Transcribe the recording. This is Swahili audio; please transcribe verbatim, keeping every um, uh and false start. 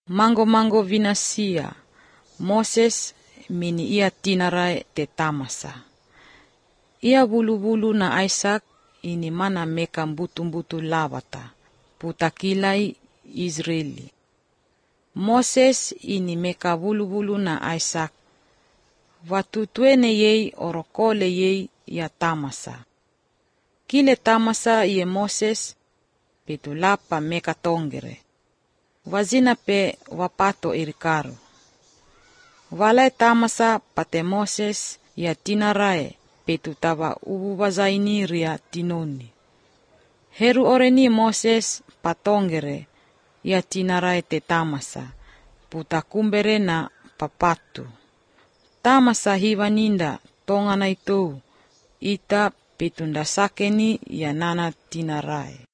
Mango-mango vinasia, Moses mini ia tinarai te tamasa. Ia bulu-bulu na Isaac ini mana meka butu-butu lawata, putakilai Israeli. Moses ini meka bulu-bulu na Isaac, watutuene yei orokole yei ya tamasa. Kile tamasa ye Moses, petulapa meka tongere. Wazina pe wapato irikaru. Walai tamasa pate Moses ya tinarae petu taba ububazaini ria tinoni. Heru oreni Moses patongere ya tinarae te tamasa, putakumbere na papatu. Tamasa hiwaninda tongana itu ita petunda sakeni ya nana tinarae.